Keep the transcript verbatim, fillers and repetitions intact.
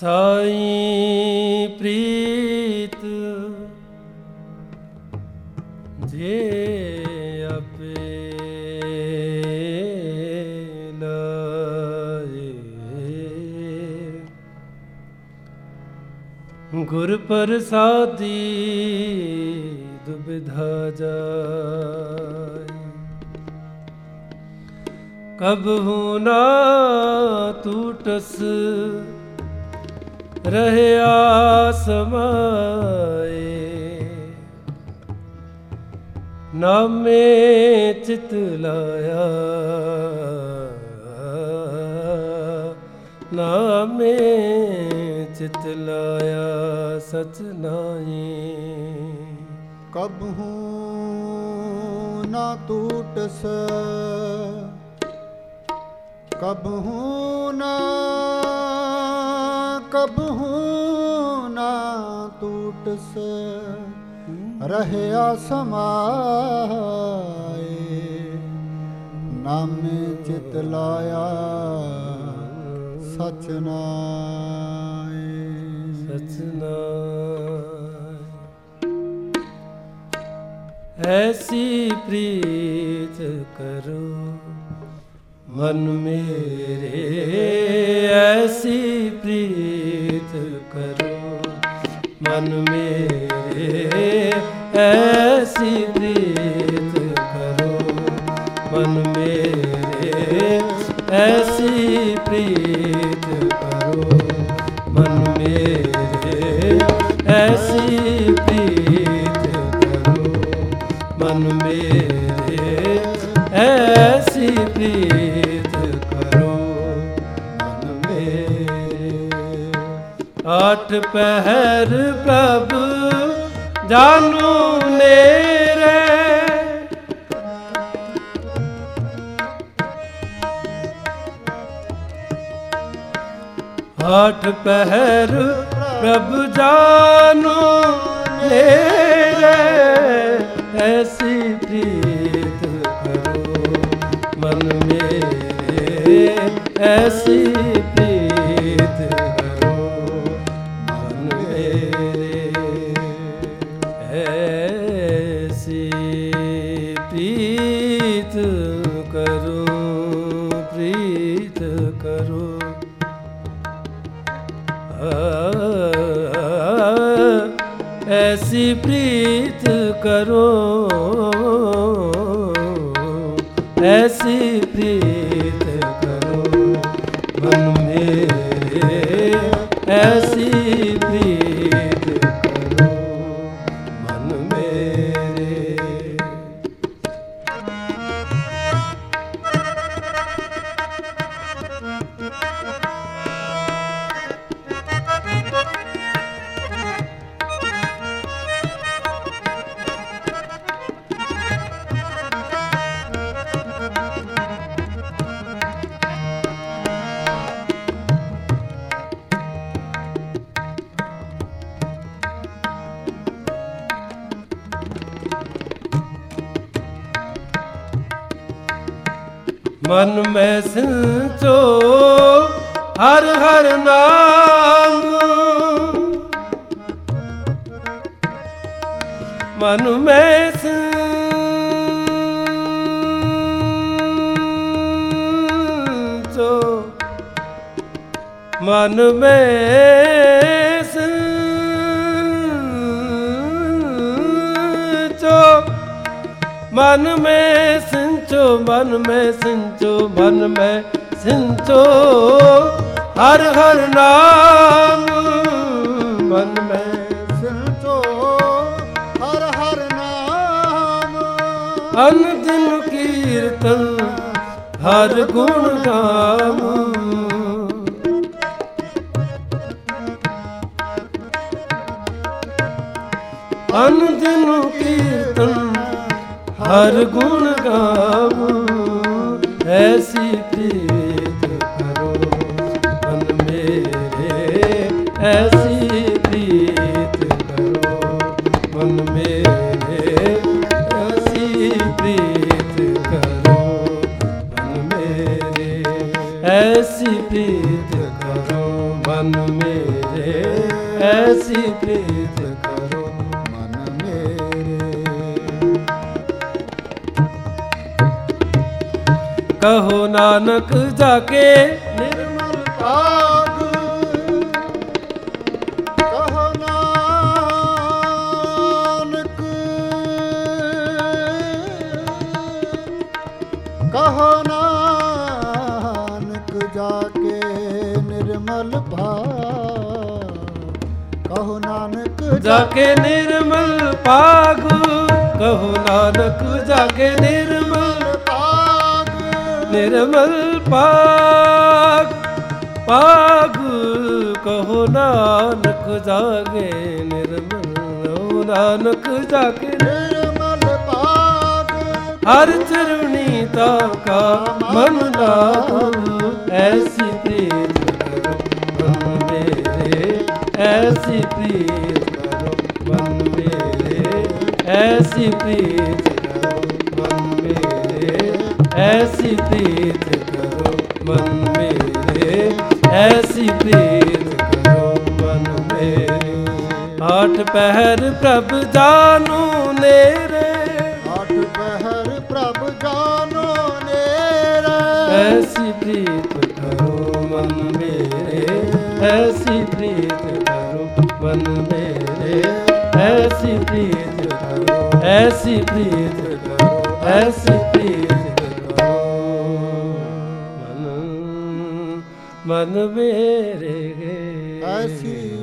ਸਾਈ ਪ੍ਰੀਤ ਜੇ ਆਪੇ ਲਾਏ, ਗੁਰ ਪ੍ਰਸਾਦੀ ਦੁਬਿਧਾ ਜਾਏ। ਕਬਹੂ ਨਾ ਟੂਟਸ ਰਹਿਆ ਸਮਾਏ, ਨਾਮੇ ਚਿਤ ਲਾਇਆ, ਨਾਮੇ ਚਿਤ ਲਾਇਆ ਸਚ ਨਾਈ। ਕਬਹੂ ਨਾ ਟੂਟਸ, ਕਬਹੂ ਨਾ, ਕਬਹੂ ਨਾ ਟੂਟਸ ਰਹਿਆ ਸਮਾਏ, ਨਾਮੇ ਚਿਤ ਲਾਇਆ ਸਚ ਨਾਏ। ਸਚ ਨਾਏ। ਐਸੀ ਪ੍ਰੀਤ ਕਰੋ ਮਨ ਮੇਰੇ, ਐਸੀ ਪ੍ਰੀਤ ਕਰੋ ਮਨ ਮੇਰੇ, ਐਸੀ ਪ੍ਰੀਤ ਕਰੋ ਮਨ ਮੇਰੇ, ਐਸੀ ਪ੍ਰੀਤ ਕਰੋ ਮਨ ਮੇਰੇ, ਐਸੀ ਪ੍ਰੀਤ ਕਰੋ ਮਨ ਮੇਰੇ, ਐਸੀ ਪ੍ਰੀਤ ਕਰੋ ਮਨ ਮੇਰੇ। ਆਠ ਪਹਿਰ ਪ੍ਰਭ ਜਾਨੂ ਨੇਰੇ, ਆਠ ਪਹਿਰ ਪ੍ਰਭ ਜਾਨੂ ਨੇਰੇ, ਐਸੀ ਪ੍ਰੀਤ ਕਰੋ ਮਨ ਮੇਰੇ, ਐਸੀ ਪ੍ਰੀਤ ਕਰੋ ਮਨ ਮੇਰੇ, ਐਸੀ ਪ੍ਰੀਤ ਕਰੋ, ਪ੍ਰੀਤ ਕਰੋ, ਐਸੀ ਪ੍ਰੀਤ ਕਰੋ, ਐਸੀ ਪ੍ਰੀਤ ਕਰੋ ਮਨ ਮੇਰੇ, ਐਸੀ ਪ੍ਰੀਤ ਕਰੋ ਮਨ ਮੇਰੇ। ਮਨ ਮੈਂ ਸਿੰਚੋ ਹਰ ਹਰ ਨਾਮ, ਮਨ ਮੈਂ ਸਿੰਚੋ, ਮਨ ਮੈਂ ਸਿੰਚੋ, ਮਨ ਮੈਂ ਸਿੰਚੋ, ਮਨ ਮੈਂ ਸਿੰਚੋ, ਮਨ ਮੈਂ ਸਿੰਚੋ ਹਰ ਹਰ ਨਾਮ, ਮਨ ਮੈਂ ਸਿੰਚੋ ਹਰ ਹਰ ਨਾਮ, ਅਨ ਦਿਨ ਕੀਰਤਨ ਹਰ ਗੁਣ ਗਾਵਾਂ, ਅਨ ਦਿਨ ਕੀਰਤਨ ਹਰ ਗੁਣ ਗਾਵਾਂ, ਐਸੀ ਪ੍ਰੀਤ ਕਰੋ ਮਨ ਮੇਰੇ, ਐਸੀ ਪ੍ਰੀਤ ਕਰੋ ਮਨ ਮੇਰੇ, ਐਸੀ ਪ੍ਰੀਤ ਕਰੋ ਮਨ ਮੇਰੇ, ਐਸੀ ਪ੍ਰੀਤ ਕਰੋ ਮਨ ਮੇਰੇ। ਮੇਰੇ ਐਸੀ ਪ੍ਰੀਤ ਕਰੋ ਮਨ ਮੇਰੇ। ਕਹੋ ਨਾਨਕ ਜਾ ਕੇ ਨਿਰਮਲ ਭਾਗ ਕਹੋ ਨਾਨਕ ਕਹੋ ਨਾਨਕ ਜਾ ਕੇ ਨਿਰਮਲ ਭਾਗ ਕਹੋ ਨਾਨਕ ਜਾ ਕੇ ਨਿਰਮਲ ਭਾਗ ਕਹੋ ਨਾਨਕ ਜਾ ਕੇ ਨਿਰਮਲ ਭਾਗ ਨਿਰਮਲ ਭਾਗ ਭਾਗ ਕਹੋ ਨਾਨਕ ਜਾਗੇ ਨਿਰਮਲ ਨਾਨਕ ਜਾਗੇ ਨਿਰਮਲ ਭਾਗ ਹਰ ਚਰਣੀ ਤਾ ਕਾ ਮਨ ਲਾਗੂ ਐਸੀ ਪ੍ਰੀਤ ਕਰੋ ਮਨ ਮੇਰੇ ਐਸੀ ਪ੍ਰੀਤ ਕਰੋ ਮਨ ਮੇਰੇ ਐਸੀ ਪ੍ਰੀਤ ਕਰੋ ਮਨ ਮੇਰੇ ਐਸੀ ਪ੍ਰੀਤ ਕਰੋ ਮਨ ਮੇਰੇ ਐਸੀ ਪ੍ਰੀਤ ਕਰੋ ਮਨ ਮੇਰੇ। ਆਠ ਪਹਿਰ ਪ੍ਰਭ ਜਾਨੂ ਨੇਰੇ ਆਠ ਪਹਿਰ ਪ੍ਰਭ ਜਾਨੋ ਨੇਰੇ ਐਸੀ ਪ੍ਰੀਤ ਕਰੋ ਮਨ ਮੇਰੇ ਐਸੀ ਪ੍ਰੀਤ ਕਰੋ ਮਨ ਮੇਰੇ ਐਸੀ ਪ੍ਰੀਤ ਕਰੋ ਐਸੀ ਪ੍ਰੀਤ ਕਰੋ ਐਸੀ ਪ੍ਰੀਤ ਕਰੋ ਮਨ ਮਨ ਮੇਰੇ ਐਸੀ